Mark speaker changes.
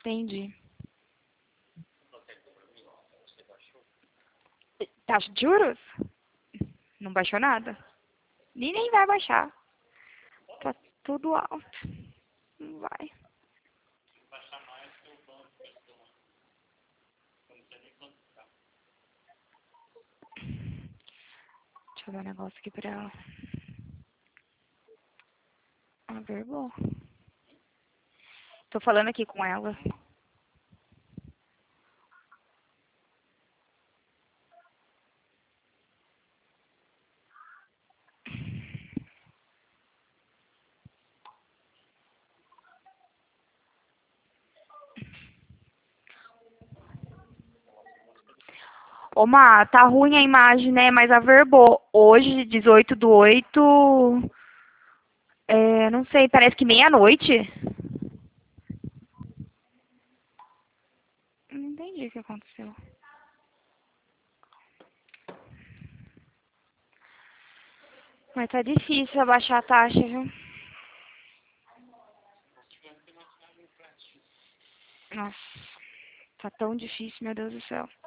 Speaker 1: Entendi. Taxa de juros? Não baixou nada. E nem vai baixar. Tá tudo alto. Não vai. Deixa eu ver um negócio aqui pra ela. Ah, verbou. Tô falando aqui com ela. Ô, Má, tá ruim a imagem, né? Mas averbou. Hoje, 18/8, não sei, parece que meia-noite. Não entendi o que aconteceu. Mas tá difícil abaixar a taxa, viu? Nossa, tá tão difícil, meu Deus do céu.